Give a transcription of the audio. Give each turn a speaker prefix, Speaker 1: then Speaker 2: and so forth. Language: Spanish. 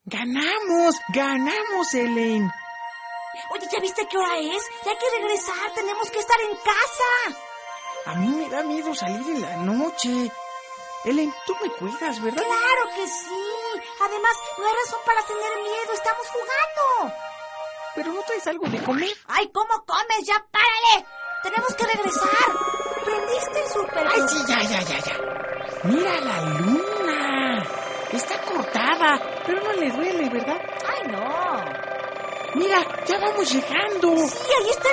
Speaker 1: ¡Ganamos, Elaine!
Speaker 2: Oye, ¿ya viste qué hora es? Ya hay que regresar, tenemos que estar en casa.
Speaker 1: A mí me da miedo salir en la noche. Elaine, tú me cuidas, ¿verdad?
Speaker 2: ¡Claro que sí! Además, no hay razón para tener miedo, estamos jugando.
Speaker 1: ¿Pero no traes algo de comer?
Speaker 2: ¡Ay, cómo comes! ¡Ya párale! ¡Tenemos que regresar! ¿Prendiste el súper?
Speaker 1: ¡Ay, sí, ya! ¡Mira la luna! Está cortada, pero no le duele, ¿verdad?
Speaker 2: ¡Ay, no!
Speaker 1: ¡Mira, ya vamos llegando!
Speaker 2: Sí, ahí está